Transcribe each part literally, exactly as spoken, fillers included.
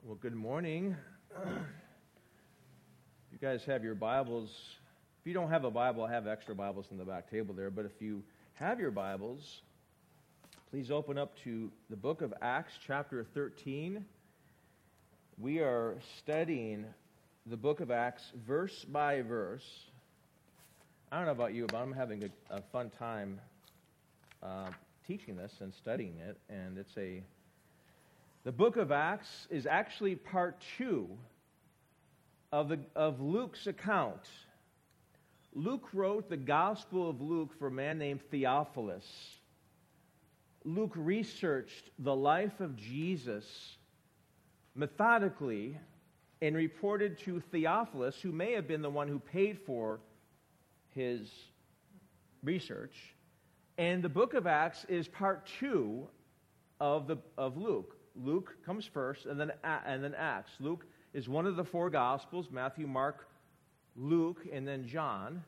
Well, good morning. You guys have your Bibles. If you don't have a Bible, I have extra Bibles in the back table there. But if you have your Bibles, please open up to the book of Acts, chapter thirteen. We are studying the book of Acts verse by verse. I don't know about you, but I'm having a, a fun time uh, teaching this and studying it. And it's a The book of Acts is actually part two of, the, of Luke's account. Luke wrote the Gospel of Luke for a man named Theophilus. Luke researched the life of Jesus methodically and reported to Theophilus, who may have been the one who paid for his research. And the book of Acts is part two of, the, of Luke. Luke comes first, and then and then Acts. Luke is one of the four Gospels: Matthew, Mark, Luke, and then John.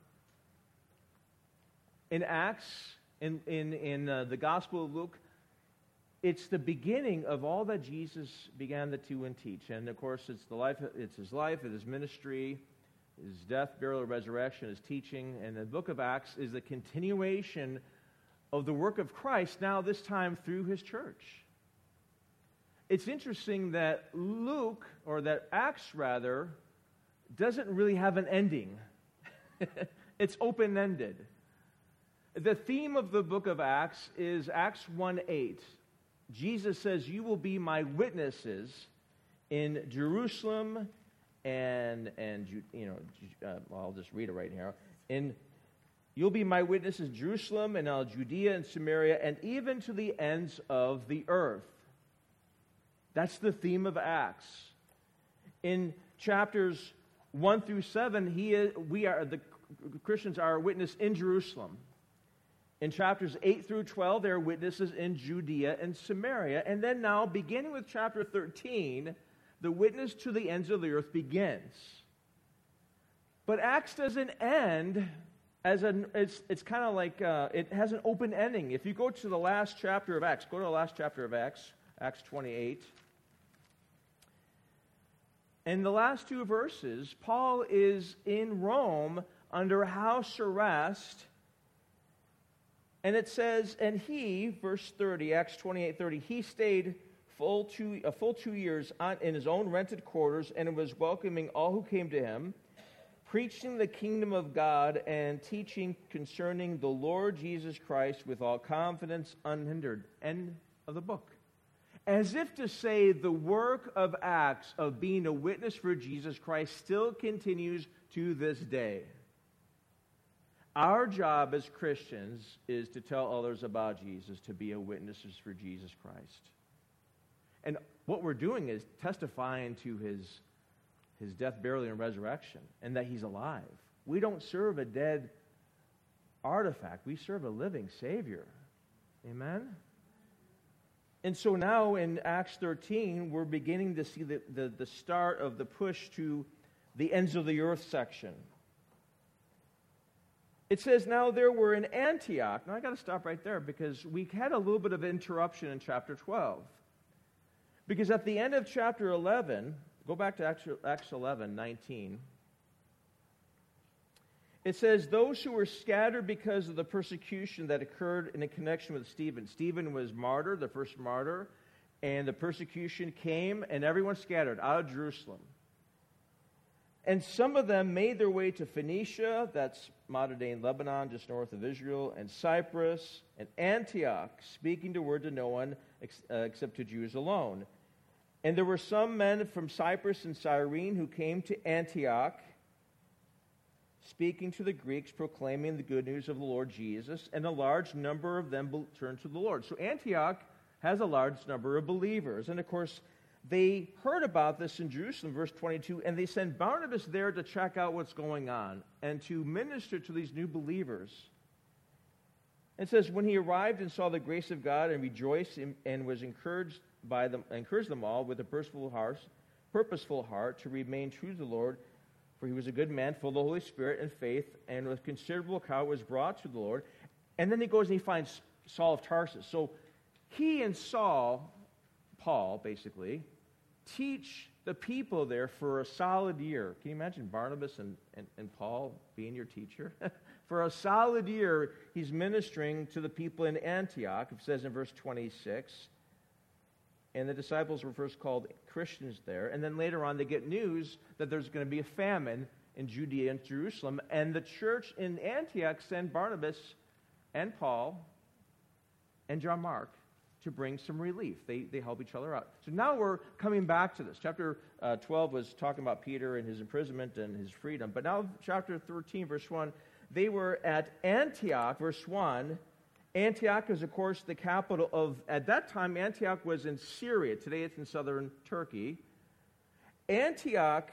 In Acts, in in in uh, the Gospel of Luke, it's the beginning of all that Jesus began to do and teach. And of course, it's the life. It's his life, it's his ministry, his death, burial, resurrection, his teaching. And the book of Acts is the continuation of the work of Christ. Now, this time through his church. It's interesting that Luke, or that Acts rather, doesn't really have an ending. It's open-ended. The theme of the book of Acts is Acts one eight. Jesus says, "You will be my witnesses in Jerusalem and, and you know, uh, well, I'll just read it right here. In, you'll be my witnesses in Jerusalem and all Judea and Samaria and even to the ends of the earth." That's the theme of Acts. In chapters one through seven, he is, we are the Christians are a witness in Jerusalem. In chapters eight through twelve, they're witnesses in Judea and Samaria. And then now, beginning with chapter thirteen, the witness to the ends of the earth begins. But Acts doesn't end as an, it's, it's kind of like, uh, it has an open ending. If you go to the last chapter of Acts, go to the last chapter of Acts, Acts twenty-eight. In the last two verses, Paul is in Rome under house arrest. And it says, and he, verse thirty, Acts twenty-eight thirty, he stayed full two, a full two years on, in his own rented quarters and was welcoming all who came to him, preaching the kingdom of God and teaching concerning the Lord Jesus Christ with all confidence unhindered. End of the book. As if to say the work of Acts of being a witness for Jesus Christ still continues to this day. Our job as Christians is to tell others about Jesus, to be a witnesses for Jesus Christ. And what we're doing is testifying to his, his death, burial, and resurrection, and that he's alive. We don't serve a dead artifact. We serve a living Savior. Amen? And so now in Acts thirteen, we're beginning to see the, the, the start of the push to the ends of the earth section. It says, now there were in Antioch. Now I got to stop right there because we had a little bit of interruption in chapter twelve. Because at the end of chapter eleven, go back to Acts, Acts eleven, nineteen. It says, those who were scattered because of the persecution that occurred in a connection with Stephen. Stephen was martyred, the first martyr, and the persecution came, and everyone scattered out of Jerusalem. And some of them made their way to Phoenicia, that's modern-day Lebanon, just north of Israel, and Cyprus, and Antioch, speaking the word to no one ex- uh, except to Jews alone. And there were some men from Cyprus and Cyrene who came to Antioch, speaking to the Greeks, proclaiming the good news of the Lord Jesus, and a large number of them be- turned to the Lord. So Antioch has a large number of believers. And of course, they heard about this in Jerusalem, verse twenty-two, and they sent Barnabas there to check out what's going on and to minister to these new believers. It says, when he arrived and saw the grace of God and rejoiced in, and was encouraged by them, encouraged them all with a purposeful heart, purposeful heart to remain true to the Lord, for he was a good man, full of the Holy Spirit and faith, and with considerable account was brought to the Lord. And then he goes and he finds Saul of Tarsus. So he and Saul, Paul basically, teach the people there for a solid year. Can you imagine Barnabas and, and, and Paul being your teacher? For a solid year, he's ministering to the people in Antioch. It says in verse twenty-six. And the disciples were first called Christians there. And then later on, they get news that there's going to be a famine in Judea and Jerusalem. And the church in Antioch sent Barnabas and Paul and John Mark to bring some relief. They, they help each other out. So now we're coming back to this. Chapter uh, twelve was talking about Peter and his imprisonment and his freedom. But now chapter thirteen, verse one, they were at Antioch, verse one. Antioch is, of course, the capital of, at that time, Antioch was in Syria. Today it's in southern Turkey. Antioch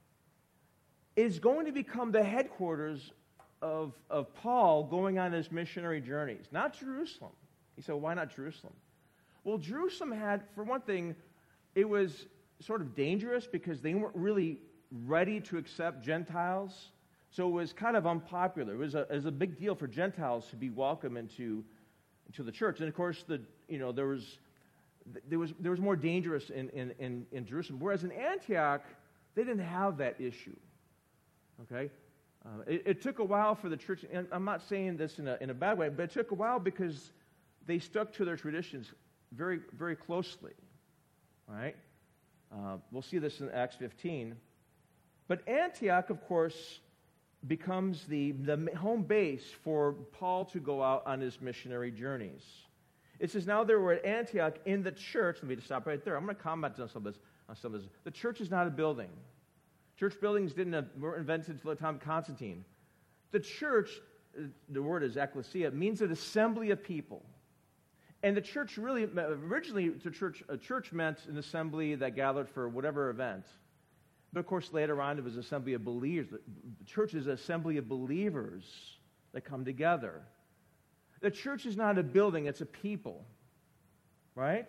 is going to become the headquarters of, of Paul going on his missionary journeys, not Jerusalem. He said, why not Jerusalem? Well, Jerusalem had, for one thing, it was sort of dangerous because they weren't really ready to accept Gentiles. So it was kind of unpopular. It was a, it was a big deal for Gentiles to be welcome into, into the church. And of course, the you know there was there was there was more dangerous in, in, in, in Jerusalem. Whereas in Antioch, they didn't have that issue. Okay, uh, it, it took a while for the church. And I'm not saying this in a in a bad way, but it took a while because they stuck to their traditions very very closely. All right, uh, we'll see this in Acts fifteen. But Antioch, of course, becomes the, the home base for Paul to go out on his missionary journeys. It says, now they were at Antioch in the church. Let me just stop right there. I'm going to comment on some of this. On some of this. The church is not a building. Church buildings didn't have, weren't invented until the time of Constantine. The church, the word is ecclesia, means an assembly of people. And the church really, originally, the church, a church meant an assembly that gathered for whatever event. But of course, later on, it was an assembly of believers. The church is an assembly of believers that come together. The church is not a building, it's a people. Right?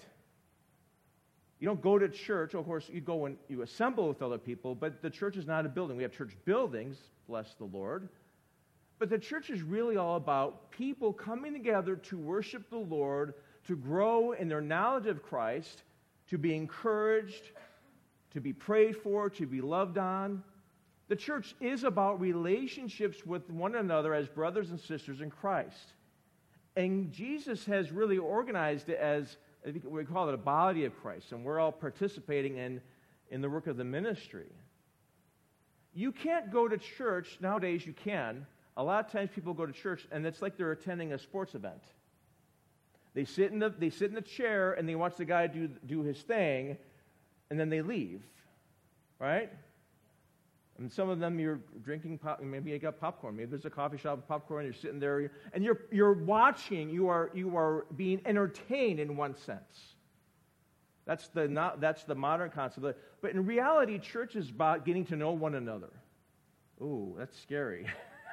You don't go to church. Of course, you go and you assemble with other people, but the church is not a building. We have church buildings, bless the Lord. But the church is really all about people coming together to worship the Lord, to grow in their knowledge of Christ, to be encouraged, to be prayed for, to be loved on. The church is about relationships with one another as brothers and sisters in Christ. And Jesus has really organized it as, we call it a body of Christ, and we're all participating in, in the work of the ministry. You can't go to church, nowadays you can. A lot of times people go to church, and it's like they're attending a sports event. They sit in the, they sit in the chair, and they watch the guy do, do his thing, and then they leave, right? And some of them you're drinking, pop, maybe you got popcorn. Maybe there's a coffee shop with popcorn, you're sitting there, and you're, you're watching, you are, you are being entertained in one sense. That's the, not, that's the modern concept. But in reality, church is about getting to know one another. Ooh, that's scary.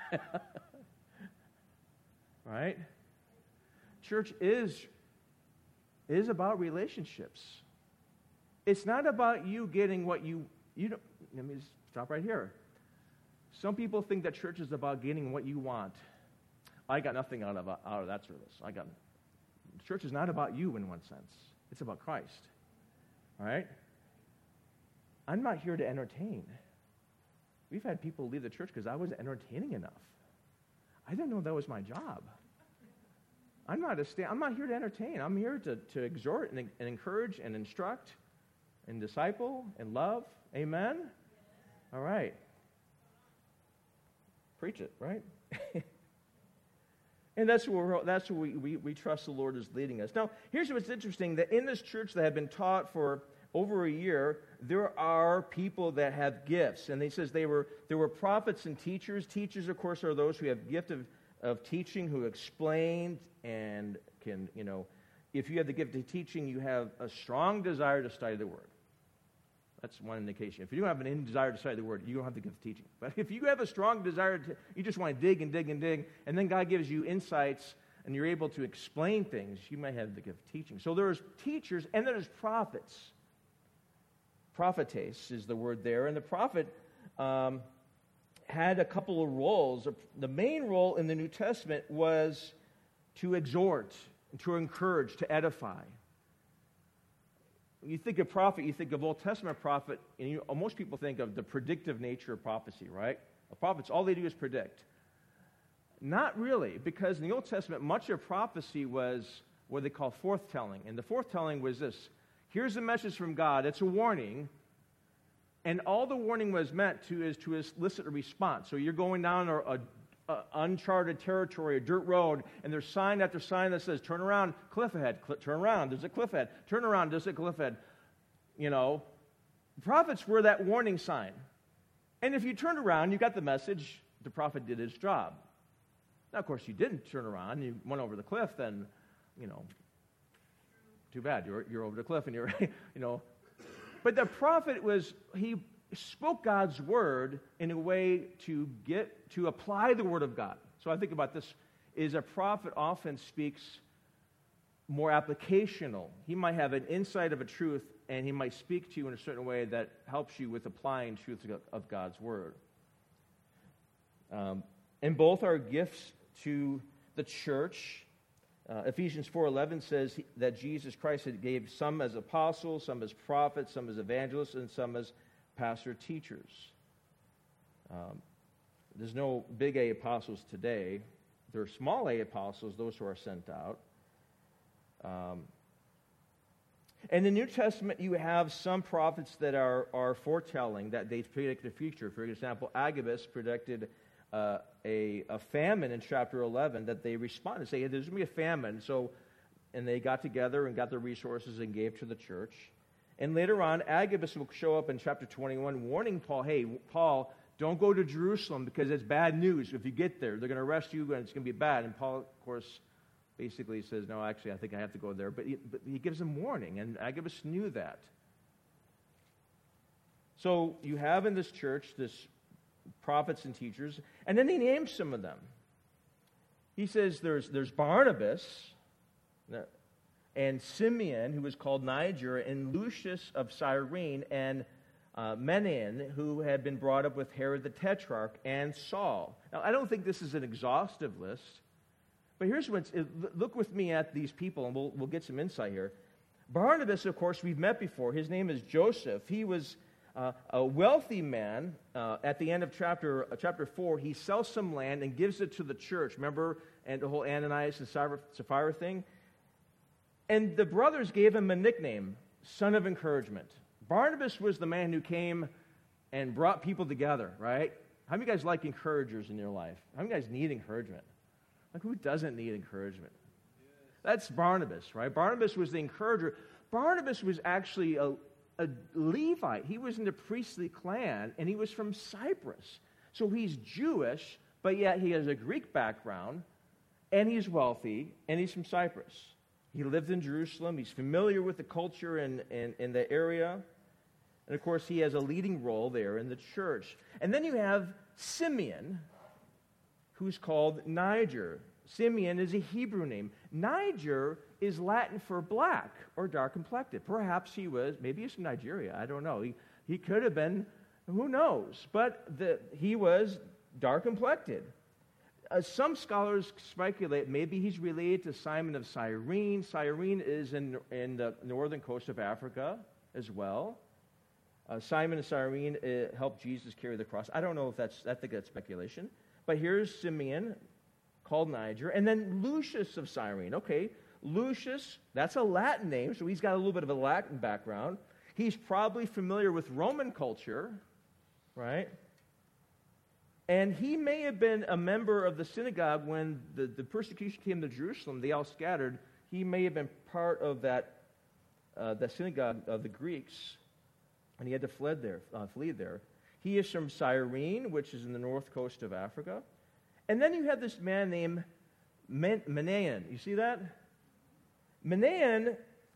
Right? Church is, is about relationships. It's not about you getting what you, you don't, let me just stop right here. Some people think that church is about getting what you want. I got nothing out of, out of that service. I got, church is not about you in one sense. It's about Christ. All right? I'm not here to entertain. We've had people leave the church because I wasn't entertaining enough. I didn't know that was my job. I'm not, a sta- I'm not here to entertain. I'm here to, to exhort and, and encourage and instruct and disciple and love. Amen? All right. Preach it, right? And that's where, we're, that's where we, we, we trust the Lord is leading us. Now, here's what's interesting, that in this church that have been taught for over a year, there are people that have gifts. And he says they were there were prophets and teachers. Teachers, of course, are those who have gift of, of teaching, who explain and can, you know, if you have the gift of teaching, you have a strong desire to study the Word. That's one indication. If you don't have an desire to study the Word, you don't have the gift of teaching. But if you have a strong desire, to, you just want to dig and dig and dig, and then God gives you insights and you're able to explain things, you may have the gift of teaching. So there's teachers and there's prophets. Prophetess is the word there. And the prophet um, had a couple of roles. The main role in the New Testament was to exhort, to encourage, to edify. when you think of prophet, you think of Old Testament prophet, and you, most people think of the predictive nature of prophecy, right? The prophets, all they do is predict. Not really, because in the Old Testament, much of prophecy was what they call forthtelling. And the forthtelling was this: here's a message from God, it's a warning, and all the warning was meant to is to elicit a response. So you're going down a, a, a uncharted territory, a dirt road, and there's sign after sign that says, turn around, cliff ahead, cl- turn around, there's a cliff ahead, turn around, there's a cliff ahead. You know, prophets were that warning sign. And if you turned around, you got the message, the prophet did his job. Now, of course, you didn't turn around, you went over the cliff, then, you know, too bad, you're, you're over the cliff and you're, you know. But the prophet was, he spoke God's word in a way to get, to apply the word of God. So I think about this, is a prophet often speaks more applicational. He might have an insight of a truth, and he might speak to you in a certain way that helps you with applying truths of God's word. Um, and both are gifts to the church. Uh, Ephesians four eleven says he, that Jesus Christ had gave some as apostles, some as prophets, some as evangelists, and some as pastor teachers. Um, there's no big A apostles today. There are small A apostles, those who are sent out. Um, in the New Testament, you have some prophets that are, are foretelling, that they predict the future. For example, Agabus predicted uh, a, a famine in chapter eleven, that they responded and say, hey, there's going to be a famine. So, and they got together and got the resources and gave to the church. And later on, Agabus will show up in chapter twenty-one warning Paul, hey, Paul, don't go to Jerusalem because it's bad news. If you get there, they're going to arrest you and it's going to be bad. And Paul, of course, basically says, no, actually, I think I have to go there. But he, but he gives them warning, and Agabus knew that. So you have in this church this prophets and teachers, and then he names some of them. He says there's, there's Barnabas, and Simeon, who was called Niger, and Lucius of Cyrene, and uh, Menaean, who had been brought up with Herod the Tetrarch, and Saul. Now, I don't think this is an exhaustive list, but here's what's, look with me at these people, and we'll, we'll get some insight here. Barnabas, of course, we've met before. His name is Joseph. He was uh, a wealthy man. Uh, at the end of chapter uh, chapter four, he sells some land and gives it to the church. Remember, and the whole Ananias and Sapphira thing? And the brothers gave him a nickname, Son of Encouragement. Barnabas was the man who came and brought people together, right? How many of you guys like encouragers in your life? How many of you guys need encouragement? Like, who doesn't need encouragement? That's Barnabas, right? Barnabas was the encourager. Barnabas was actually a, a Levite. He was in the priestly clan, and he was from Cyprus. So he's Jewish, but yet he has a Greek background, and he's wealthy, and he's from Cyprus. He lived in Jerusalem. He's familiar with the culture in, in, in the area. And, of course, he has a leading role there in the church. And then you have Simeon, who's called Niger. Simeon is a Hebrew name. Niger is Latin for black or dark-complected. Perhaps he was, maybe he's from Nigeria. I don't know. He, he could have been, who knows? But the, he was dark-complected. Uh, some scholars speculate maybe he's related to Simon of Cyrene. Cyrene is in, in the northern coast of Africa as well. Uh, Simon of Cyrene uh, helped Jesus carry the cross. I don't know if that's, I think that's speculation. But here's Simeon, called Niger, and then Lucius of Cyrene. Okay, Lucius, that's a Latin name, so he's got a little bit of a Latin background. He's probably familiar with Roman culture, right? And he may have been a member of the synagogue when the, the persecution came to Jerusalem. They all scattered. He may have been part of that, uh, that synagogue of the Greeks, and he had to fled there, uh, flee there. He is from Cyrene, which is in the north coast of Africa. And then you have this man named Menaean. You see that? Menaean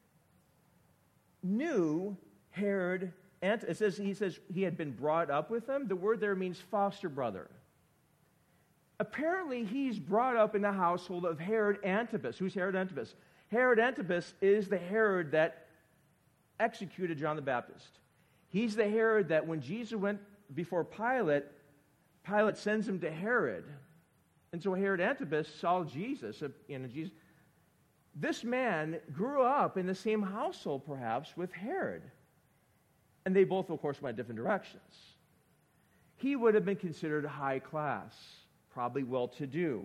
knew Herod. And it says he says he had been brought up with him. The word there means foster brother. Apparently, he's brought up in the household of Herod Antipas. Who's Herod Antipas? Herod Antipas is the Herod that executed John the Baptist. He's the Herod that when Jesus went before Pilate, Pilate sends him to Herod. And so Herod Antipas saw Jesus, you know, Jesus. this man grew up in the same household, perhaps, with Herod. And they both, of course, went different directions. He would have been considered high class, probably well-to-do.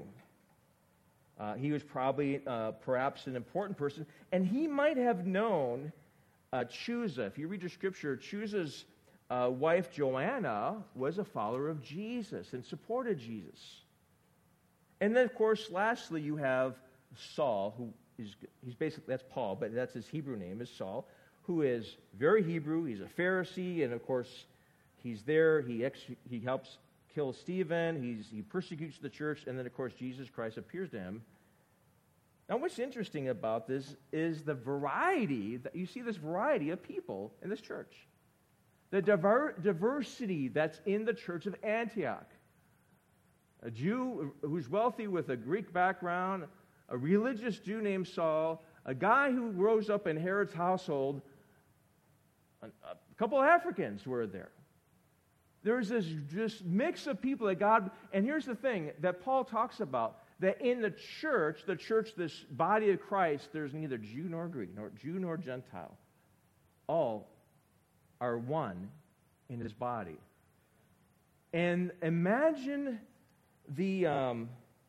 Uh, he was probably uh, perhaps an important person, and he might have known uh, Chuza. If you read your scripture, Chuza's uh, wife Joanna was a follower of Jesus and supported Jesus. And then, of course, lastly, you have Saul, who is he's basically that's Paul, but that's his Hebrew name is Saul, who is very Hebrew. He's a Pharisee, and of course, he's there. He ex- he helps kill Stephen. He's, he persecutes the church, and then, of course, Jesus Christ appears to him. Now, what's interesting about this is the variety, that you see this variety of people in this church. The diver- diversity that's in the church of Antioch. A Jew who's wealthy with a Greek background, a religious Jew named Saul, a guy who rose up in Herod's household, a, a couple of Africans were there. There's this just mix of people that God, and here's the thing that Paul talks about, that in the church, the church, this body of Christ, there's neither Jew nor Greek, nor Jew nor Gentile. All are one in his body. And imagine the um,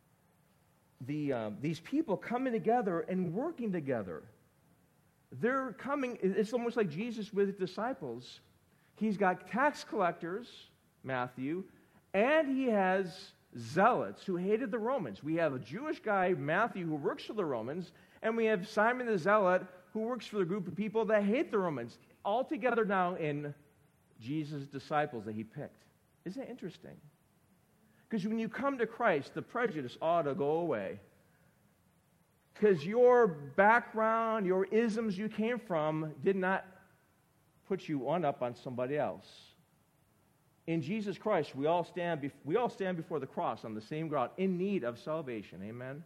the uh, these people coming together and working together. They're coming, it's almost like Jesus with his disciples. He's got tax collectors, Matthew, and he has zealots who hated the Romans. We have a Jewish guy, Matthew, who works for the Romans, and we have Simon the Zealot, who works for the group of people that hate the Romans, all together now in Jesus' disciples that he picked. Isn't that interesting? Because when you come to Christ, the prejudice ought to go away. Because your background, your isms you came from, did not put you one up on somebody else. In Jesus Christ, we all stand bef- we all stand before the cross on the same ground, in need of salvation. Amen?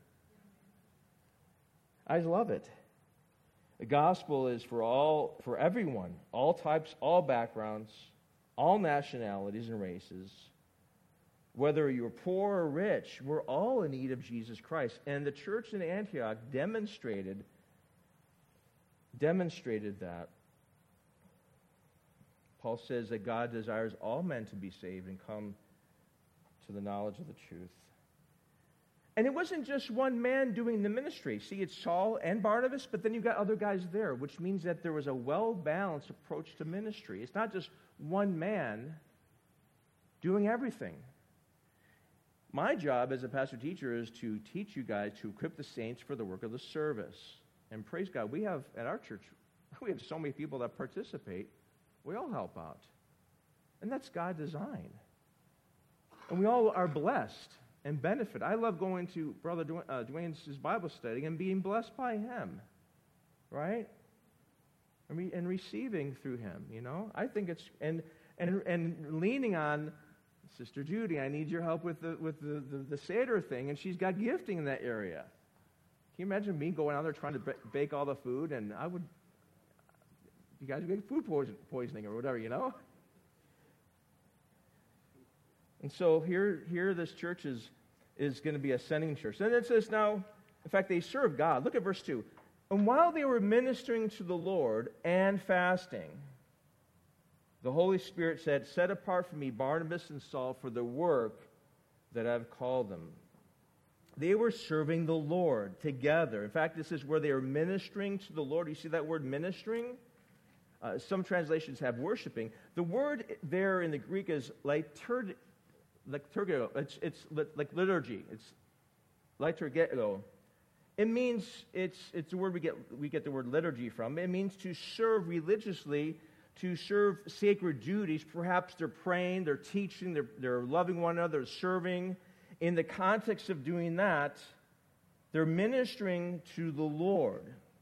I love it. The gospel is for all, for everyone, all types, all backgrounds, all nationalities and races. Whether you're poor or rich, we're all in need of Jesus Christ. And the church in Antioch demonstrated, demonstrated that. Paul says that God desires all men to be saved and come to the knowledge of the truth. And it wasn't just one man doing the ministry. See, it's Saul and Barnabas, but then you've got other guys there, which means that there was a well-balanced approach to ministry. It's not just one man doing everything. My job as a pastor-teacher is to teach you guys to equip the saints for the work of the service. And praise God, we have, at our church, we have so many people that participate. We all help out. And that's God's design. And we all are blessed and benefit. I love going to Brother Dwayne, uh, Dwayne's Bible study and being blessed by him. Right? And, re- and receiving through him, you know? I think it's, and and and leaning on Sister Judy, I need your help with the with the, the, the Seder thing, and she's got gifting in that area. Can you imagine me going out there trying to b- bake all the food, and I would, you guys would get food poison, poisoning or whatever, you know? And so here, here this church is, is going to be a sending church. And it says now, in fact, they serve God. Look at verse two. And while they were ministering to the Lord and fasting, the Holy Spirit said, set apart for me Barnabas and Saul for the work that I've called them. They were serving the Lord together. In fact, this is where they are ministering to the Lord. You see that word ministering? Uh, some translations have worshiping. The word there in the Greek is liturg, liturgio. It's, it's like liturgy. It's liturgio. It means, it's, it's the word we get, we get the word liturgy from. It means to serve religiously, to serve sacred duties. Perhaps they're praying, they're teaching, they're, they're loving one another, they're serving. In the context of doing that, they're ministering to the Lord.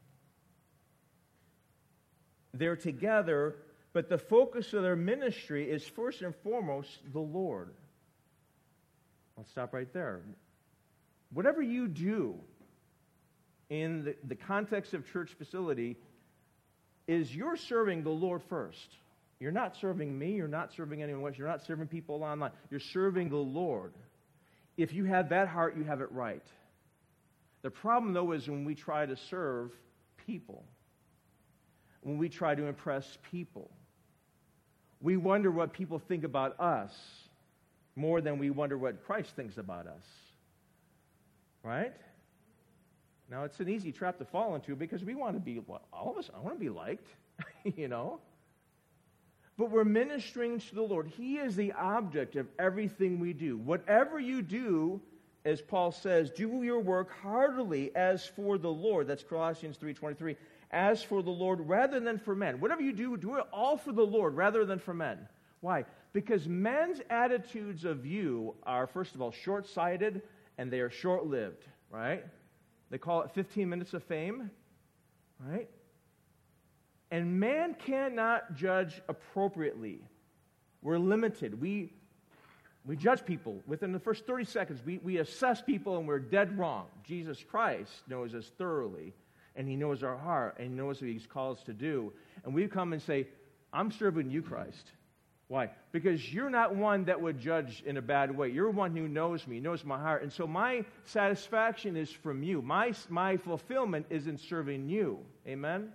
They're together, but the focus of their ministry is first and foremost the Lord. I'll stop right there. Whatever you do in the, the context of church facility is you're serving the Lord first. You're not serving me. You're not serving anyone else. You're not serving people online. You're serving the Lord. If you have that heart, you have it right. The problem, though, is when we try to serve people, when we try to impress people, we wonder what people think about us more than we wonder what Christ thinks about us. Right? Now, it's an easy trap to fall into because we want to be, well, all of us, I want to be liked, you know? But we're ministering to the Lord. He is the object of everything we do. Whatever you do, as Paul says, do your work heartily as for the Lord. That's Colossians three twenty-three. As for the Lord rather than for men. Whatever you do, do it all for the Lord rather than for men. Why? Because men's attitudes of you are, first of all, short-sighted and they are short-lived, right? They call it fifteen minutes of fame, right? And man cannot judge appropriately. We're limited. We, we judge people within the first thirty seconds. We, we assess people and we're dead wrong. Jesus Christ knows us thoroughly, and he knows our heart, and he knows what he's called us to do. And we come and say, I'm serving you, Christ. Why? Because you're not one that would judge in a bad way. You're one who knows me, knows my heart. And so my satisfaction is from you. My, my fulfillment is in serving you. Amen?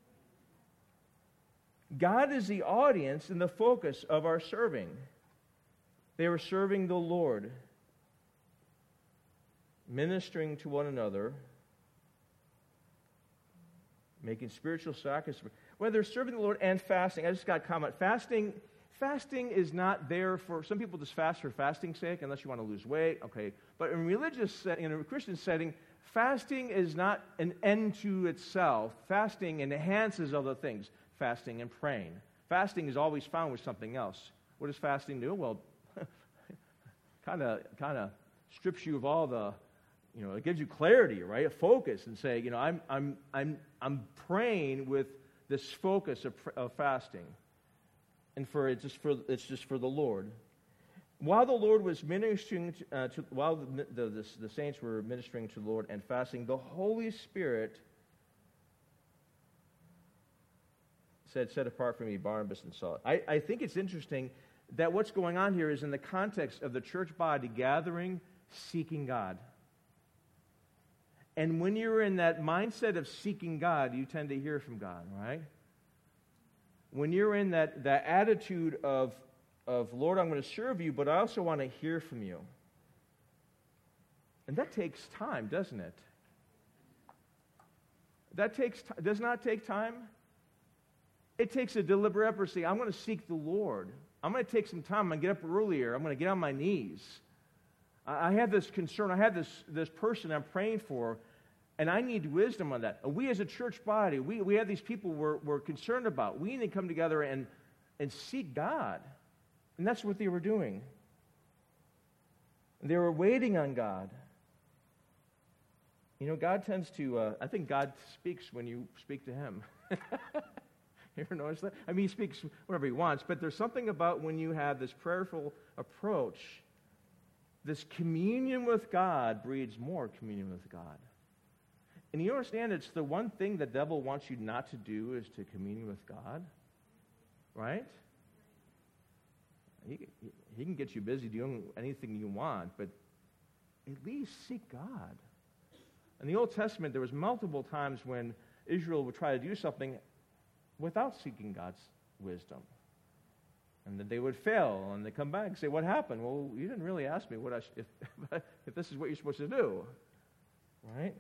God is the audience and the focus of our serving. They were serving the Lord, ministering to one another, making spiritual sacrifice. Whether they're serving the Lord and fasting. I just got a comment. Fasting, fasting is not there for, some people just fast for fasting's sake, unless you want to lose weight. Okay. But in religious setting, in a Christian setting, fasting is not an end to itself. Fasting enhances other things. Fasting and praying. Fasting is always found with something else. What does fasting do? Well, kind of kind of strips you of all the, you know, it gives you clarity, right? A focus, and say, you know, I'm I'm I'm I'm praying with this focus of, of fasting, and for it's just for it's just for the Lord. While the Lord was ministering, to, uh, to while the, the, the the saints were ministering to the Lord and fasting, the Holy Spirit said, set apart for me Barnabas and Saul. I, I think it's interesting that what's going on here is in the context of the church body gathering, seeking God. And when you're in that mindset of seeking God, you tend to hear from God, right? When you're in that, that attitude of, of, Lord, I'm going to serve you, but I also want to hear from you. And that takes time, doesn't it? That takes t- does not take time. It takes a deliberate effort to say, I'm going to seek the Lord. I'm going to take some time. I'm going to get up earlier. I'm going to get on my knees. I have this concern. I have this, this person I'm praying for, and I need wisdom on that. And we as a church body, we, we have these people we're, we're concerned about. We need to come together and, and seek God. And that's what they were doing. They were waiting on God. You know, God tends to, uh, I think God speaks when you speak to him. You ever notice that? I mean, he speaks whenever he wants, but there's something about when you have this prayerful approach, this communion with God breeds more communion with God. And you understand it's the one thing the devil wants you not to do is to commune with God, right? He, he can get you busy doing anything you want, but at least seek God. In the Old Testament, there was multiple times when Israel would try to do something without seeking God's wisdom. And then they would fail, and they come back and say, what happened? Well, you didn't really ask me what I sh- if, if this is what you're supposed to do. Right?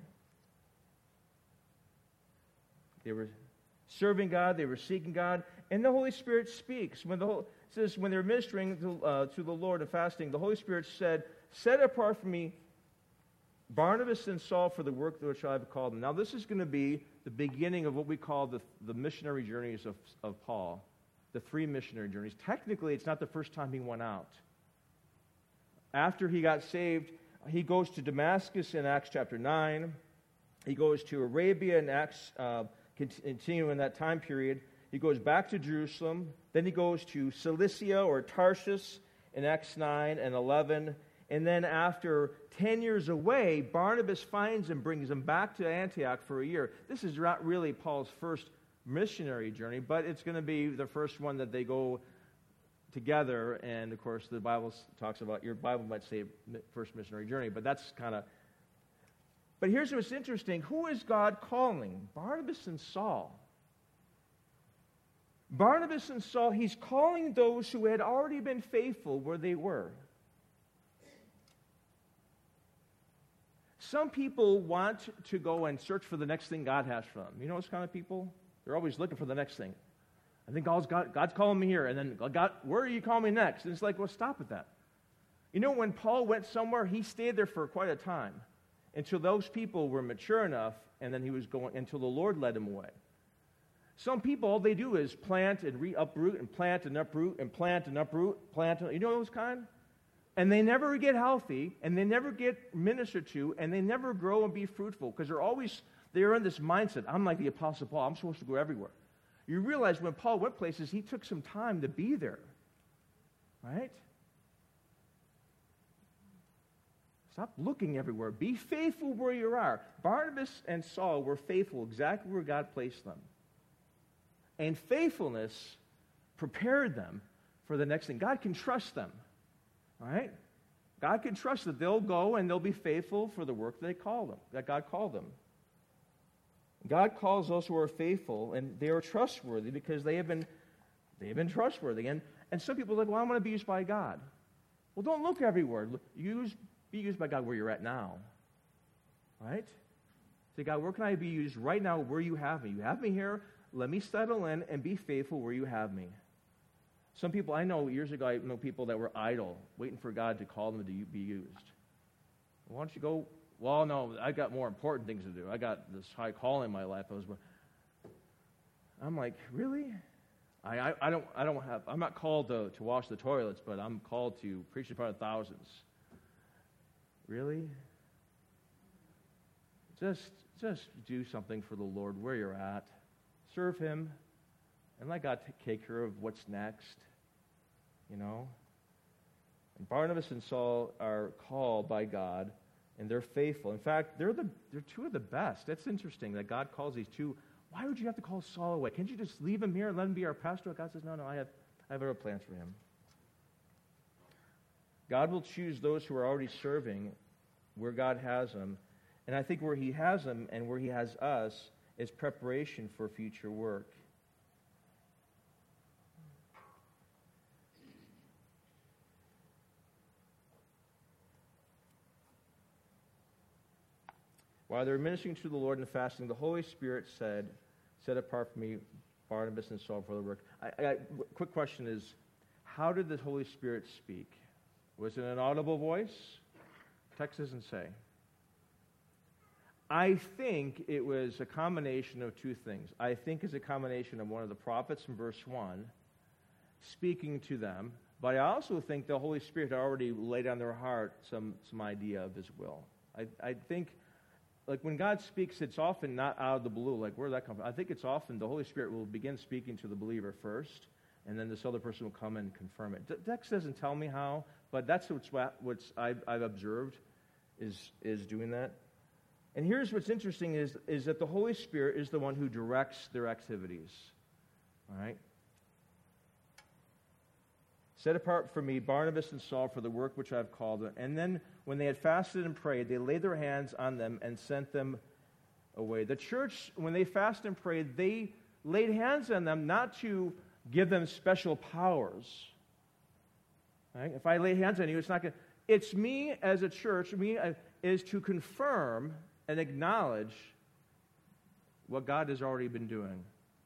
They were serving God, they were seeking God, and the Holy Spirit speaks. When the whole, it says, when they're ministering to, uh, to the Lord and fasting, the Holy Spirit said, set apart for me Barnabas and Saul for the work which I have called them. Now, this is going to be the beginning of what we call the, the missionary journeys of, of Paul, the three missionary journeys. Technically, it's not the first time he went out. After he got saved, he goes to Damascus in Acts chapter nine. He goes to Arabia in Acts, uh, continuing that time period. He goes back to Jerusalem. Then he goes to Cilicia or Tarshish in Acts nine and eleven. And then after ten years away, Barnabas finds him, brings him back to Antioch for a year. This is not really Paul's first missionary journey, but it's going to be the first one that they go together. And, of course, the Bible talks about, your Bible might say first missionary journey, but that's kind of, But here's what's interesting. Who is God calling? Barnabas and Saul. Barnabas and Saul, he's calling those who had already been faithful where they were. Some people want to go and search for the next thing God has for them. You know those kind of people? They're always looking for the next thing. I think God's, God, God's calling me here, and then God, where are you calling me next? And it's like, well, stop at that. You know, when Paul went somewhere, he stayed there for quite a time until those people were mature enough, and then he was going until the Lord led him away. Some people, all they do is plant and re-uproot and plant and uproot and plant and uproot, plant. And, you know those kind? And they never get healthy, and they never get ministered to, and they never grow and be fruitful because they're always, they're in this mindset, I'm like the Apostle Paul, I'm supposed to go everywhere. You realize when Paul went places, he took some time to be there, right? Stop looking everywhere. Be faithful where you are. Barnabas and Saul were faithful exactly where God placed them. And faithfulness prepared them for the next thing. God can trust them. All right? God can trust that they'll go and they'll be faithful for the work that they call them, that God called them. God calls those who are faithful, and they are trustworthy because they have been they have been trustworthy. And, and some people are like, well, I want to be used by God. Well, don't look everywhere. Use, be used by God where you're at now. Right? Say, God, where can I be used right now where you have me? You have me here. Let me settle in and be faithful where you have me. Some people, I know years ago, I know people that were idle, waiting for God to call them to be used. Why don't you go? Well, no, I got more important things to do. I got this high calling in my life. I was, I'm like, really? I, I, I don't I don't have. I'm not called to, to wash the toilets, but I'm called to preach in front of thousands. Really? Just just do something for the Lord where you're at. Serve Him, and let God take care of what's next. You know. And Barnabas and Saul are called by God. And they're faithful. In fact, they're the they're two of the best. That's interesting that God calls these two. Why would you have to call Saul away? Can't you just leave him here and let him be our pastor? God says, no, no, I have I have other plans for him. God will choose those who are already serving where God has them. And I think where He has them and where He has us is preparation for future work. While they were ministering to the Lord and fasting, the Holy Spirit said, set apart for me Barnabas and Saul for the work. I, I, quick question is, how did the Holy Spirit speak? Was it an audible voice? Text doesn't say. I think it was a combination of two things. I think it's a combination of one of the prophets in verse one speaking to them, but I also think the Holy Spirit already laid on their heart some, some idea of His will. I, I think Like when God speaks, it's often not out of the blue. Like, where did that come from? I think it's often the Holy Spirit will begin speaking to the believer first, and then this other person will come and confirm it. The text doesn't tell me how, but that's what's, what's I've, I've observed is, is doing that. And here's what's interesting is, is that the Holy Spirit is the one who directs their activities. All right? Set apart for me Barnabas and Saul for the work which I have called them. And then when they had fasted and prayed, they laid their hands on them and sent them away. The church, when they fasted and prayed, they laid hands on them not to give them special powers. Right? If I lay hands on you, it's not going to... It's me as a church, me uh, is to confirm and acknowledge what God has already been doing.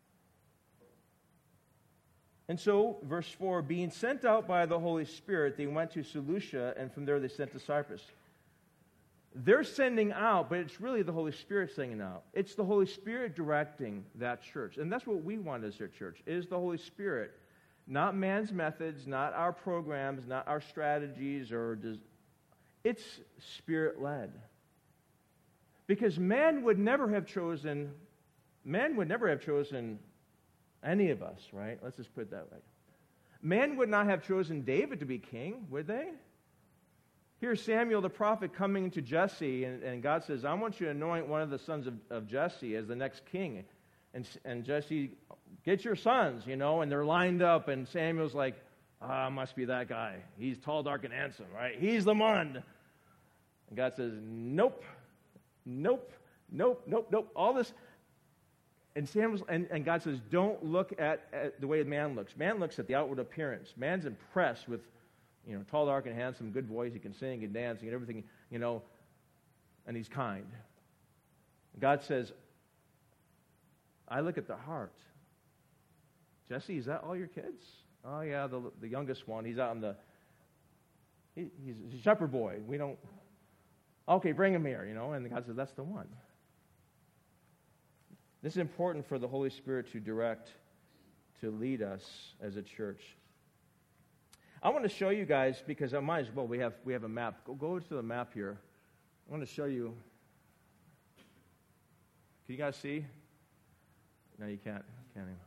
And so, verse four, being sent out by the Holy Spirit, they went to Seleucia, and from there they sent to Cyprus. They're sending out, but it's really the Holy Spirit sending out. It's the Holy Spirit directing that church. And that's what we want as our church, is the Holy Spirit. Not man's methods, not our programs, not our strategies, or does, it's Spirit-led. Because man would never have chosen, man would never have chosen any of us, right? Let's just put it that way. Man would not have chosen David to be king, would they? Here's Samuel the prophet coming to Jesse, and, and God says, I want you to anoint one of the sons of, of Jesse as the next king. And, and Jesse, get your sons, you know, and they're lined up, and Samuel's like, ah, must be that guy. He's tall, dark, and handsome, right? He's the one. And God says, nope. Nope, nope, nope, nope. All this. And, Samuel's, and, and God says, don't look at, at the way man looks. Man looks at the outward appearance. Man's impressed with, you know, tall, dark, and handsome, good voice. He can sing and dance and everything, you know, and he's kind. God says, I look at the heart. Jesse, is that all your kids? Oh, yeah, the the youngest one. He's out in the, he, he's a shepherd boy. We don't, okay, bring him here, you know. And God says, that's the one. This is important for the Holy Spirit to direct, to lead us as a church. I want to show you guys, because I might as well, we have we have a map. Go, go to the map here. I want to show you. Can you guys see? No, you can't. Can't even.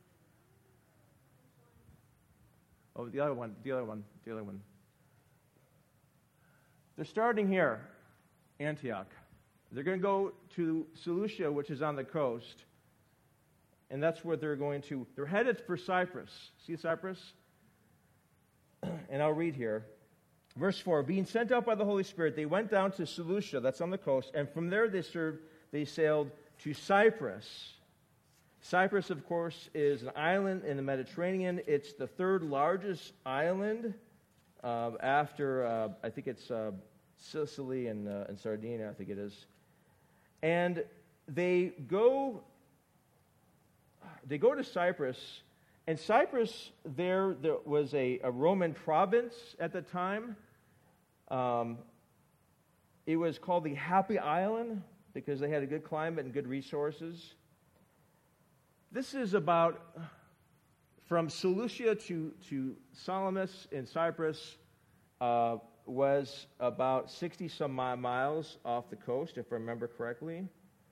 Oh, the other one, the other one, the other one. They're starting here, Antioch. They're going to go to Seleucia, which is on the coast, and that's where they're going to. They're headed for Cyprus. See Cyprus? And I'll read here. Verse four, being sent out by the Holy Spirit, they went down to Seleucia, that's on the coast, and from there they served, they sailed to Cyprus. Cyprus, of course, is an island in the Mediterranean. It's the third largest island uh, after, uh, I think it's uh, Sicily and, uh, and Sardinia, I think it is. And they go, they go to Cyprus, and Cyprus, there, there was a, a Roman province at the time. Um, it was called the Happy Island because they had a good climate and good resources. This is about, from Seleucia to, to Salamis in Cyprus, uh, was about sixty-some miles off the coast, if I remember correctly.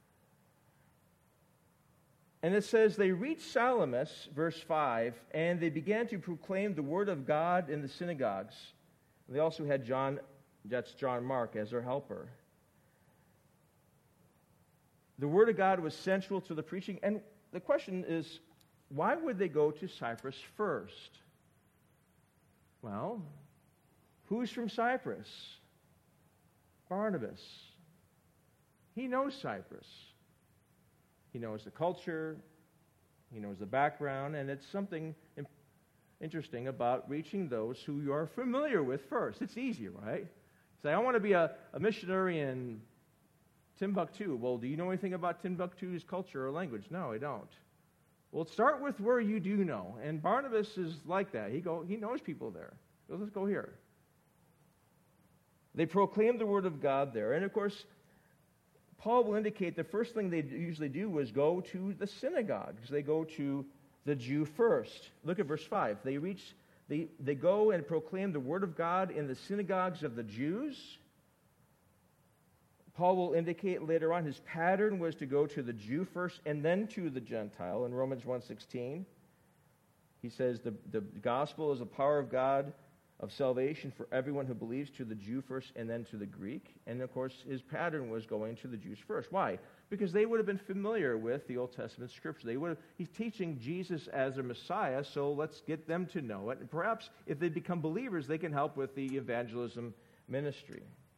And it says, they reached Salamis, verse five, and they began to proclaim the word of God in the synagogues. They also had John, that's John Mark, as their helper. The word of God was central to the preaching. And the question is, why would they go to Cyprus first? Well, who's from Cyprus? Barnabas. He knows Cyprus. He knows the culture. He knows the background. And it's something interesting about reaching those who you are familiar with first. It's easy, right? Say, I want to be a, a missionary in Timbuktu. Well, do you know anything about Timbuktu's culture or language? No, I don't. Well, start with where you do know. And Barnabas is like that. He go, he knows people there. So let's go here. They proclaimed the word of God there. And of course, Paul will indicate the first thing they usually do was go to the synagogues. They go to the Jew first. Look at verse five. They reach, they, they go and proclaim the word of God in the synagogues of the Jews. Paul will indicate later on his pattern was to go to the Jew first and then to the Gentile. In Romans one sixteen, he says the, the gospel is the power of God of salvation for everyone who believes, to the Jew first and then to the Greek. And of course, his pattern was going to the Jews first. Why? Because they would have been familiar with the Old Testament Scripture. They would have, he's teaching Jesus as their Messiah, so let's get them to know it. And perhaps if they become believers, they can help with the evangelism ministry.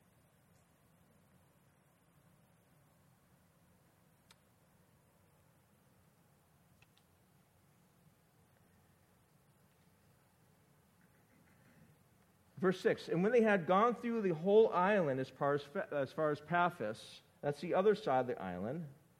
Verse six, and when they had gone through the whole island as far as, as far as Paphos, that's the other side of the island.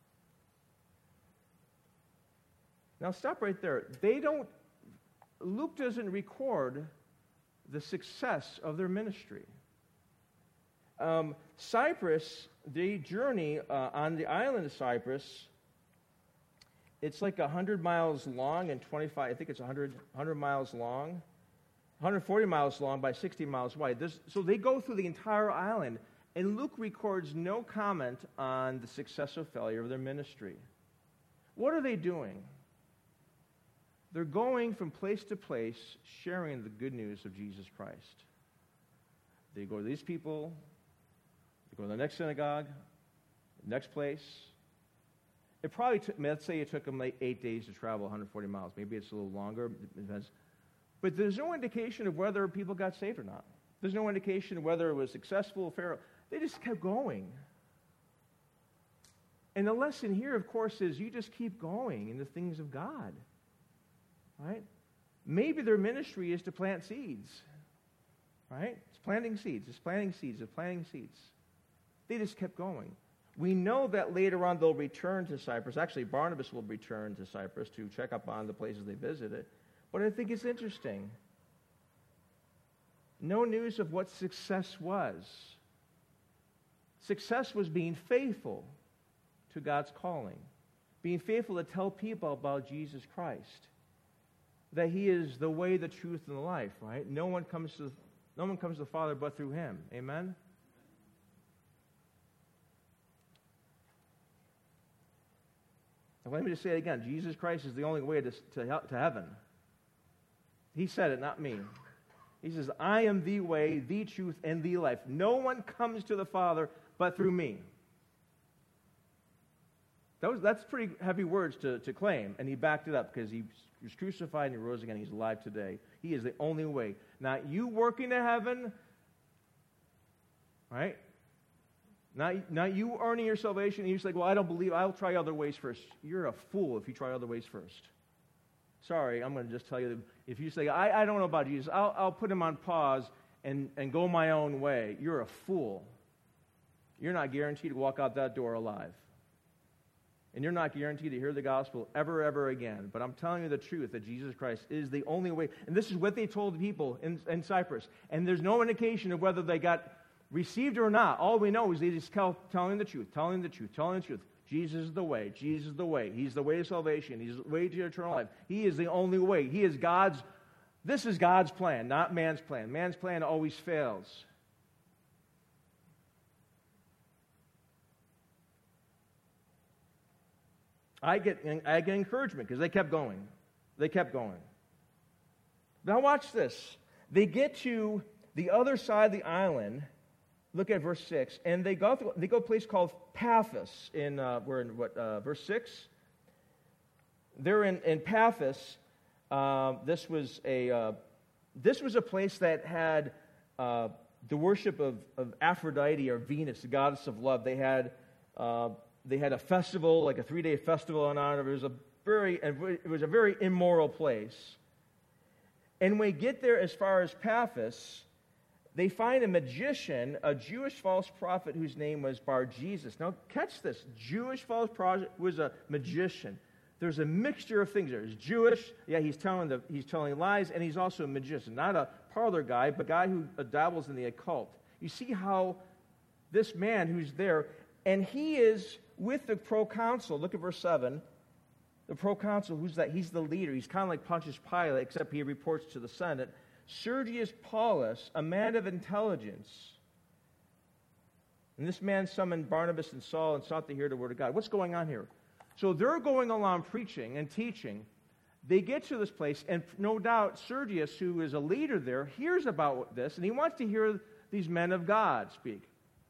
Now stop right there. They don't, Luke doesn't record the success of their ministry. Um, Cyprus, the journey uh, on the island of Cyprus, it's like one hundred miles long and twenty-five, I think it's one hundred, one hundred miles long. one hundred forty miles long by sixty miles wide. There's, so they go through the entire island, and Luke records no comment on the success or failure of their ministry. What are they doing? They're going from place to place, sharing the good news of Jesus Christ. They go to these people, they go to the next synagogue, next place. It probably took, let's say it took them like eight days to travel one hundred forty miles. Maybe it's a little longer. It depends. But there's no indication of whether people got saved or not. There's no indication of whether it was successful or fair. They just kept going. And the lesson here, of course, is you just keep going in the things of God. Right? Maybe their ministry is to plant seeds. Right? It's planting seeds. It's planting seeds. It's planting seeds. They just kept going. We know that later on they'll return to Cyprus. Actually, Barnabas will return to Cyprus to check up on the places they visited. But I think it's interesting. No news of what success was. Success was being faithful to God's calling. Being faithful to tell people about Jesus Christ. That He is the way, the truth, and the life, right? No one comes to, no one comes to the Father but through Him. Amen? And let me just say it again. Jesus Christ is the only way to, to, to heaven. He said it, not me. He says, I am the way, the truth, and the life. No one comes to the Father but through me. That was, that's pretty heavy words to, to claim, and He backed it up because He was crucified and He rose again. He's alive today. He is the only way. Not you working to heaven, right? Not, not you earning your salvation, and you're just like, well, I don't believe, I'll try other ways first. You're a fool if you try other ways first. Sorry, I'm going to just tell you, if you say, I, I don't know about Jesus, I'll, I'll put Him on pause and, and go my own way. You're a fool. You're not guaranteed to walk out that door alive. And you're not guaranteed to hear the gospel ever, ever again. But I'm telling you the truth, that Jesus Christ is the only way. And this is what they told the people in, in Cyprus. And there's no indication of whether they got received or not. All we know is they just kept telling the truth, telling the truth, telling the truth. Jesus is the way. Jesus is the way. He's the way to salvation. He's the way to eternal life. He is the only way. He is God's, this is God's plan, not man's plan. Man's plan always fails. I get, I get encouragement because they kept going. They kept going. Now watch this. They get to the other side of the island. Look at verse six, and they go to, they go to a place called Paphos. In uh, we're in what uh, verse six. They're in in Paphos. Uh, this was a uh, this was a place that had uh, the worship of, of Aphrodite or Venus, the goddess of love. They had uh, they had a festival, like a three day festival in honor. It was a very it was a very immoral place. And when we get there, as far as Paphos, they find a magician, a Jewish false prophet whose name was Bar-Jesus. Now, catch this. Jewish false prophet was a magician. There's a mixture of things there. He's Jewish. Yeah, he's telling the, he's telling lies, and he's also a magician. Not a parlor guy, but a guy who dabbles in the occult. You see how this man who's there, and he is with the proconsul. Look at verse seven. The proconsul, who's that? He's the leader. He's kind of like Pontius Pilate, except he reports to the Senate. Sergius Paulus, a man of intelligence. And this man summoned Barnabas and Saul and sought to hear the word of God. What's going on here? So they're going along preaching and teaching. They get to this place, and no doubt Sergius, who is a leader there, hears about this, and he wants to hear these men of God speak.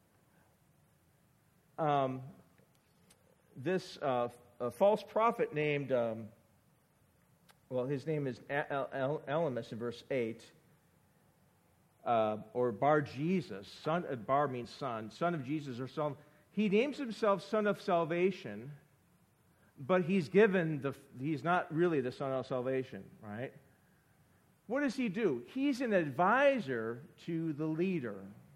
Um, this uh, a false prophet named... Um, Well, his name is Elymas in verse eight, uh, or Bar-Jesus. Son, uh, Bar means son, son of Jesus or son. He names himself son of salvation, but he's given the, he's not really the son of salvation, right? What does he do? He's an advisor to the leader.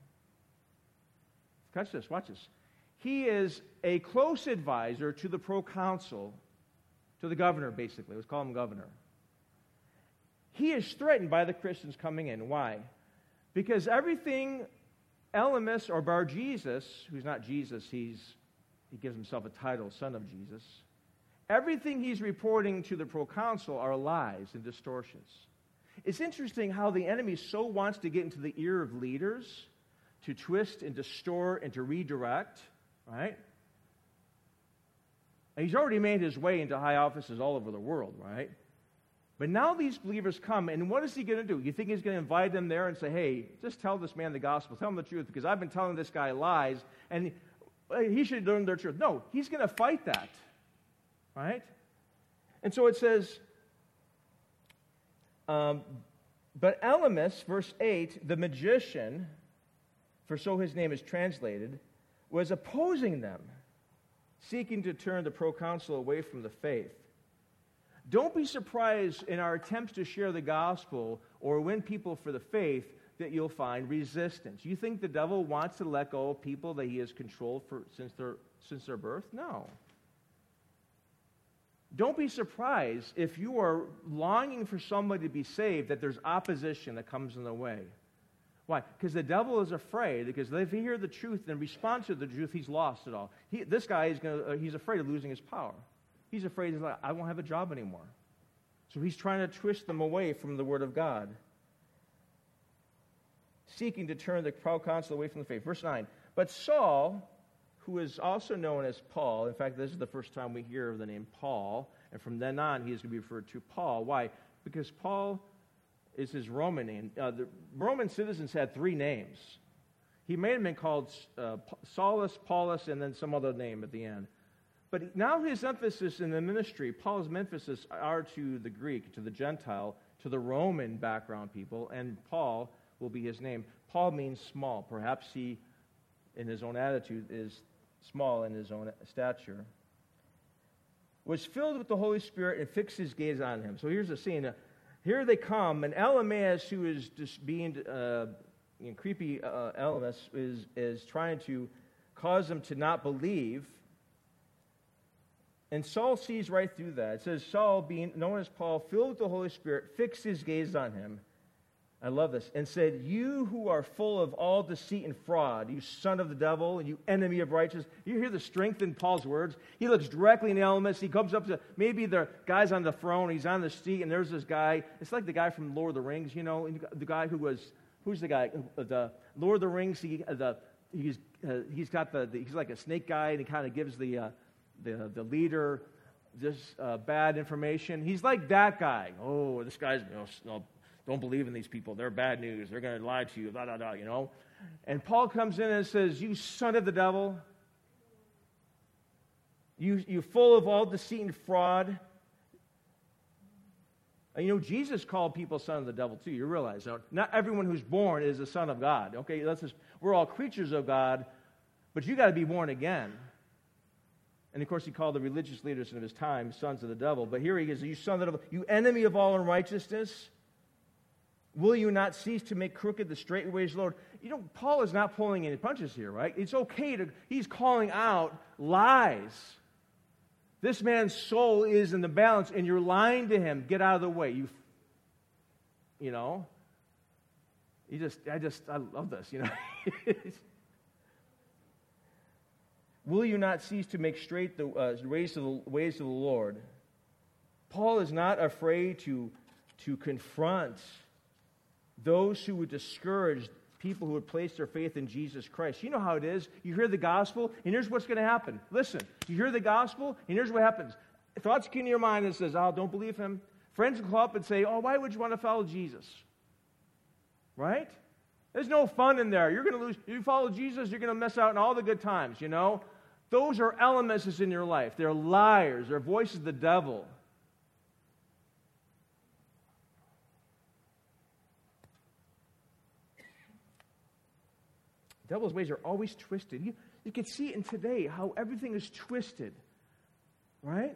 Catch this, watch this. He is a close advisor to the proconsul, to the governor, basically. Let's call him governor. He is threatened by the Christians coming in. Why? Because everything Elymas or Bar-Jesus, who's not Jesus, he's, he gives himself a title, son of Jesus, everything he's reporting to the proconsul are lies and distortions. It's interesting how the enemy so wants to get into the ear of leaders, to twist and distort and to redirect, right? And he's already made his way into high offices all over the world, right? But now these believers come, and what is he going to do? You think he's going to invite them there and say, hey, just tell this man the gospel, tell him the truth, because I've been telling this guy lies, and he should learn their truth. No, he's going to fight that, right? And so it says, um, but Elymas, verse eight, the magician, for so his name is translated, was opposing them. seeking to turn the proconsul away from the faith. Don't be surprised in our attempts to share the gospel or win people for the faith that you'll find resistance. You think the devil wants to let go of people that he has controlled for since their since their birth? No. Don't be surprised if you are longing for somebody to be saved that there's opposition that comes in the way. Why? Because the devil is afraid, because if he hears the truth and responds to the truth, he's lost it all. He, this guy, is gonna, uh, he's afraid of losing his power. He's afraid, he's like, I won't have a job anymore. So he's trying to twist them away from the Word of God, seeking to turn the proconsul away from the faith. Verse nine, but Saul, who is also known as Paul, in fact, this is the first time we hear of the name Paul, and from then on he is going to be referred to Paul. Why? Because Paul is his Roman name. Uh, the Roman citizens had three names. He may have been called uh, Saulus, Paulus, and then some other name at the end. But now his emphasis in the ministry, Paul's emphasis are to the Greek, to the Gentile, to the Roman background people, and Paul will be his name. Paul means small. Perhaps he, in his own attitude, is small in his own stature. Was filled with the Holy Spirit and fixed his gaze on him. So here's the scene. Uh, here they come, and Elymas, who is just being uh, you know, creepy, uh, Elymas, is, is trying to cause them to not believe. And Saul sees right through that. It says, Saul, being known as Paul, filled with the Holy Spirit, fixed his gaze on him. I love this. And said, you who are full of all deceit and fraud, you son of the devil, and you enemy of righteousness. You hear the strength in Paul's words? He looks directly in Elymas. He comes up to, maybe the guy's on the throne, he's on the seat, and there's this guy. It's like the guy from Lord of the Rings, you know, the guy who was, who's the guy? The Lord of the Rings, he, the, he's, uh, he's got the, the, he's like a snake guy, and he kind of gives the, uh, the, the leader this uh, bad information. He's like that guy. Oh, this guy's, you know, no, don't believe in these people. They're bad news. They're going to lie to you, blah, blah, blah, you know. And Paul comes in and says, you son of the devil, you, you full of all deceit and fraud. And you know, Jesus called people son of the devil too. You realize, no? Not everyone who's born is a son of God. Okay, that's just, we're all creatures of God, but you got to be born again. And of course, he called the religious leaders of his time sons of the devil. But here he is, you son of the devil, you enemy of all unrighteousness. Will you not cease to make crooked the straight ways, Lord? You know, Paul is not pulling any punches here, right? It's okay to, he's calling out lies. This man's soul is in the balance, and you're lying to him. Get out of the way. You, you know, you just, I just, I love this, you know. Will you not cease to make straight the uh, ways, of the ways of the Lord? Paul is not afraid to, to confront those who would discourage people who would place their faith in Jesus Christ. You know how it is. You hear the gospel, and here's what's going to happen. Listen, you hear the gospel, and here's what happens. Thoughts come into your mind that says, oh, don't believe him. Friends will come up and say, oh, why would you want to follow Jesus? Right? There's no fun in there. You're going to lose. You follow Jesus, you're going to miss out on all the good times, you know? Those are elements in your life. They're liars. They're voices of the devil. The devil's ways are always twisted. You, you can see in today how everything is twisted, right?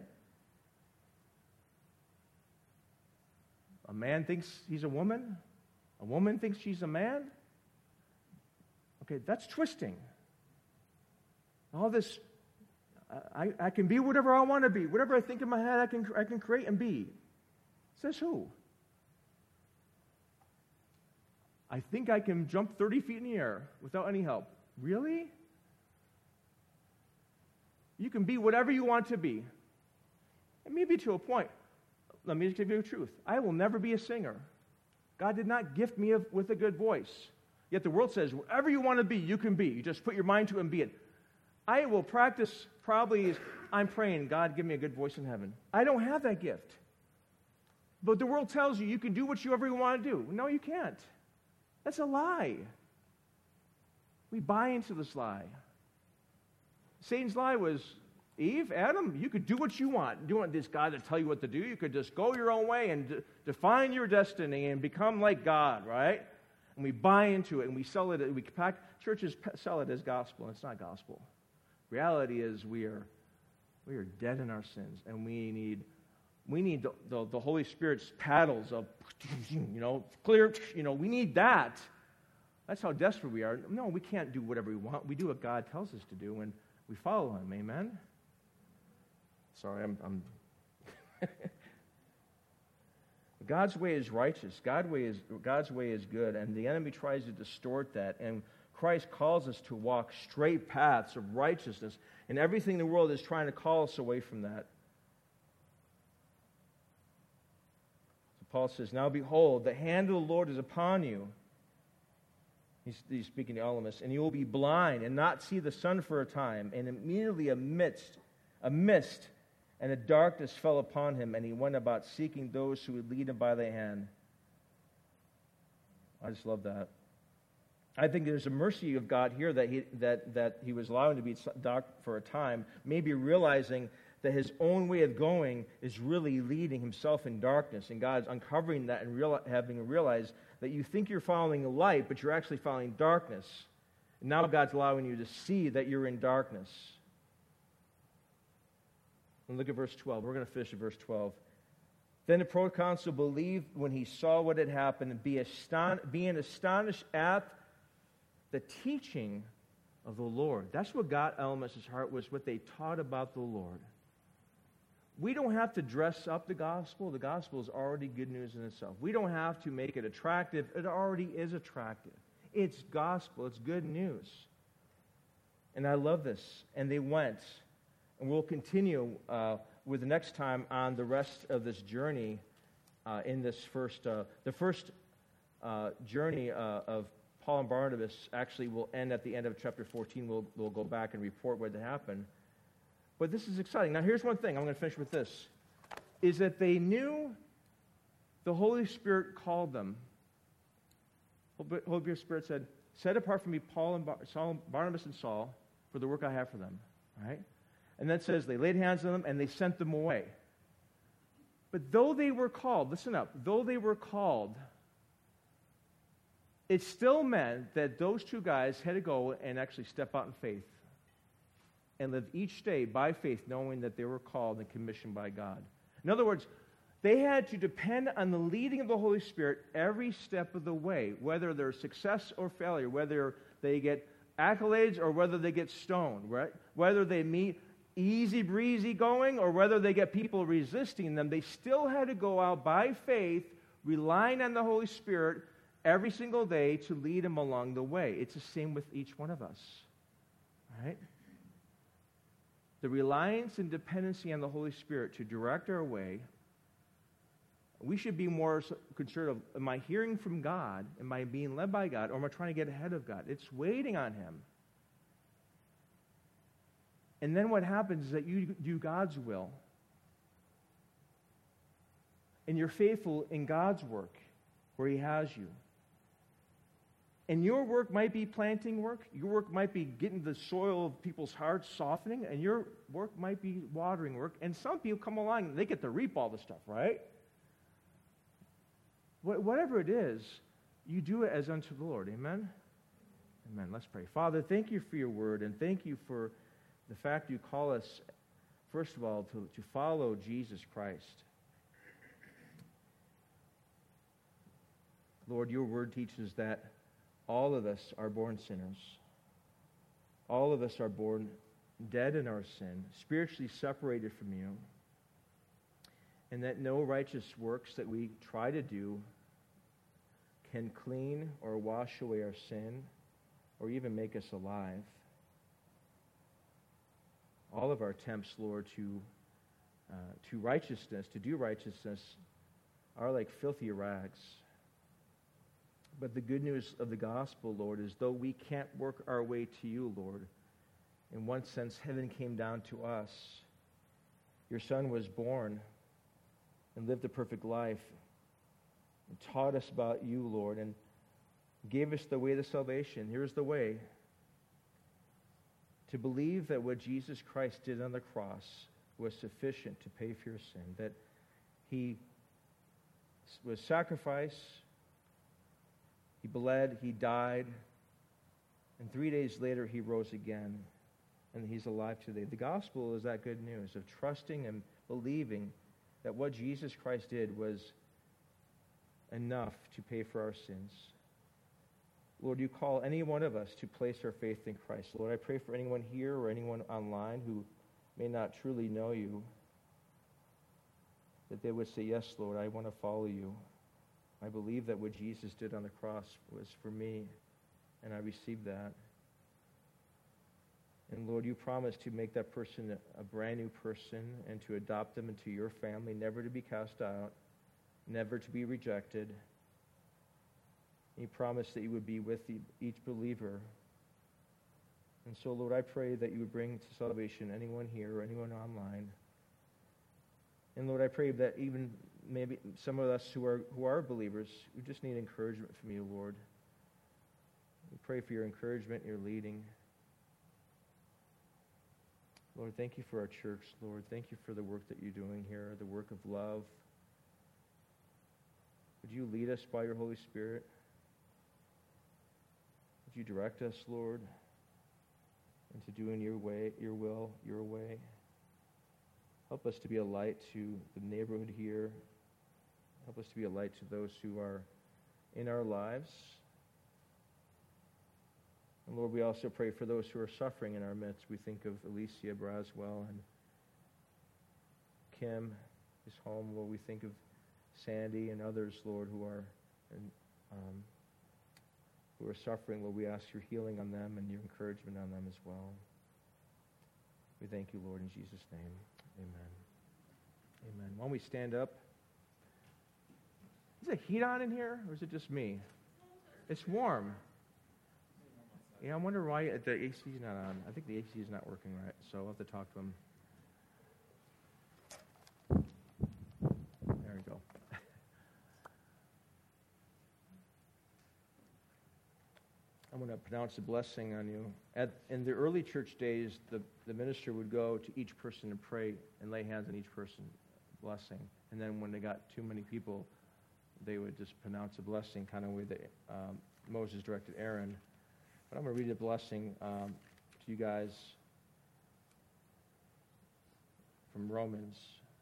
A man thinks he's a woman. A woman thinks she's a man. Okay, that's twisting. All this, I, I can be whatever I want to be. Whatever I think in my head, I can, I can create and be. Says who? I think I can jump thirty feet in the air without any help. Really? You can be whatever you want to be. And maybe to a point. Let me just give you the truth. I will never be a singer. God did not gift me with a good voice. Yet the world says, whatever you want to be, you can be. You just put your mind to it and be it. I will practice probably, I'm praying, God, give me a good voice in heaven. I don't have that gift. But the world tells you you can do whatever you want to do. No, you can't. That's a lie. We buy into this lie. Satan's lie was, Eve, Adam, you could do what you want. You want this God to tell you what to do. You could just go your own way and de- define your destiny and become like God, right? And we buy into it and we sell it. We pack, churches sell it as gospel, and it's not gospel. Reality is we are We are dead in our sins, and we need we need the, the, the Holy Spirit's paddles of, you know, clear, you know, we need that. That's how desperate we are. No, we can't do whatever we want. We do what God tells us to do, and we follow Him. Amen? Sorry, I'm... I'm God's way is righteous. God's way is, God's way is good, and the enemy tries to distort that, and Christ calls us to walk straight paths of righteousness, and everything in the world is trying to call us away from that. So Paul says, now behold, the hand of the Lord is upon you. He's, he's speaking to Elymas, and you will be blind and not see the sun for a time. And immediately a mist, a mist and a darkness fell upon him, and he went about seeking those who would lead him by the hand. I just love that. I think there's a mercy of God here that he, that, that he was allowing to be dark for a time, maybe realizing that his own way of going is really leading himself in darkness, and God's uncovering that and real, having realized that you think you're following the light, but you're actually following darkness. And now God's allowing you to see that you're in darkness. And look at verse twelve. We're going to finish at verse twelve. Then the proconsul believed when he saw what had happened, and be aston- being astonished at the teaching of the Lord. That's what got Elymas' heart, was what they taught about the Lord. We don't have to dress up the gospel. The gospel is already good news in itself. We don't have to make it attractive. It already is attractive. It's gospel. It's good news. And I love this. And they went. And we'll continue uh, with the next time on the rest of this journey uh, in this first, uh, the first uh, journey uh, of Paul and Barnabas actually will end at the end of chapter fourteen. We'll, we'll go back and report what happened. But this is exciting. Now, here's one thing. I'm going to finish with this. Is that they knew the Holy Spirit called them. The Holy Spirit said, set apart from me Paul and Bar- Saul, Barnabas and Saul for the work I have for them. All right? And then it says they laid hands on them and they sent them away. But though they were called, listen up, though they were called, it still meant that those two guys had to go and actually step out in faith and live each day by faith, knowing that they were called and commissioned by God. In other words, they had to depend on the leading of the Holy Spirit every step of the way, whether there's success or failure, whether they get accolades or whether they get stoned, right? Whether they meet easy breezy going or whether they get people resisting them, they still had to go out by faith, relying on the Holy Spirit every single day to lead them along the way. It's the same with each one of us, right? The reliance and dependency on the Holy Spirit to direct our way. We should be more concerned of, am I hearing from God? Am I being led by God? Or am I trying to get ahead of God? It's waiting on Him. And then what happens is that you do God's will. And you're faithful in God's work where He has you. And your work might be planting work. Your work might be getting the soil of people's hearts softening. And your work might be watering work. And some people come along and they get to reap all the stuff, right? Whatever it is, you do it as unto the Lord. Amen? Amen. Let's pray. Father, thank you for your word. And thank you for the fact you call us, first of all, to, to follow Jesus Christ. Lord, your word teaches that all of us are born sinners. All of us are born dead in our sin, spiritually separated from you, and that no righteous works that we try to do can clean or wash away our sin or even make us alive. All of our attempts, Lord, to uh, to righteousness, to do righteousness, are like filthy rags. But the good news of the gospel, Lord, is though we can't work our way to you, Lord, in one sense, heaven came down to us. Your Son was born and lived a perfect life and taught us about you, Lord, and gave us the way to salvation. Here's the way. To believe that what Jesus Christ did on the cross was sufficient to pay for your sin, that He was sacrificed, He bled, He died, and three days later He rose again. and he's alive today. The gospel is that good news of trusting and believing that what Jesus Christ did was enough to pay for our sins. Lord, you call any one of us to place our faith in Christ. Lord, I pray for anyone here or anyone online who may not truly know you, that they would say, yes, Lord, I want to follow you. I believe that what Jesus did on the cross was for me, and I received that. And Lord, you promised to make that person a brand new person and to adopt them into your family, never to be cast out, never to be rejected. You promised that you would be with each believer. And so, Lord, I pray that you would bring to salvation anyone here or anyone online. And Lord, I pray that even maybe some of us who are who are believers, who just need encouragement from you, Lord. We pray for your encouragement, your leading. Lord, thank you for our church, Lord. Thank you for the work that you're doing here, the work of love. Would you lead us by your Holy Spirit? Would you direct us, Lord, into doing your way, your will, your way? Help us to be a light to the neighborhood here. Help us to be a light to those who are in our lives. And Lord, we also pray for those who are suffering in our midst. We think of Alicia Braswell and Kim, his home. Lord, we think of Sandy and others, Lord, who are and, um, who are suffering. Lord, we ask your healing on them and your encouragement on them as well. We thank you, Lord, in Jesus' name. Amen. Amen. Why don't we stand up? Is the heat on in here, or is it just me? It's warm. Yeah, I wonder why the A C is not on. I think the A C is not working right, so I'll have to talk to him. There we go. I'm going to pronounce a blessing on you. At, in the early church days, the, the minister would go to each person and pray and lay hands on each person, blessing. And then when they got too many people, they would just pronounce a blessing, kind of the way that um, Moses directed Aaron. But I'm going to read a blessing um, to you guys from Romans.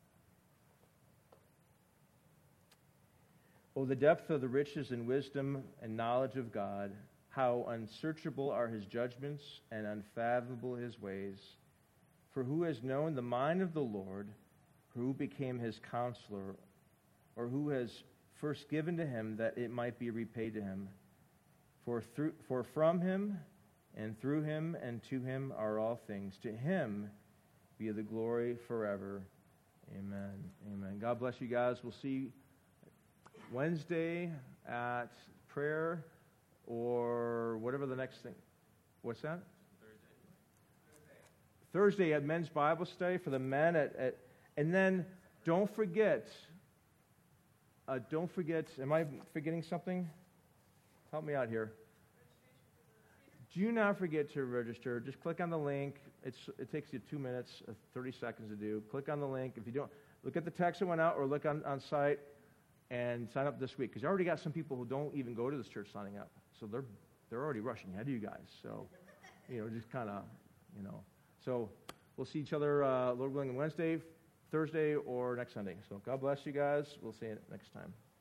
Oh, the depth of the riches and wisdom and knowledge of God, how unsearchable are his judgments and unfathomable his ways. For who has known the mind of the Lord, who became his counselor, or who has first given to him that it might be repaid to him? For through, for from him and through him and to him are all things. To him be the glory forever. Amen. Amen. God bless you guys. We'll see you Wednesday at prayer or whatever the next thing. What's that? Thursday. Thursday at men's Bible study for the men. At, at and then don't forget. Uh, don't forget. Am I forgetting something? Help me out here. Do not forget to register. Just click on the link. It's, it takes you two minutes, uh, thirty seconds to do. Click on the link. If you don't, look at the text that went out or look on, on site and sign up this week. Because I already got some people who don't even go to this church signing up. So they're they're already rushing ahead of you guys. So, you know, just kind of, you know. So we'll see each other, uh, Lord willing, Wednesday, Thursday, or next Sunday. So God bless you guys. We'll see you next time.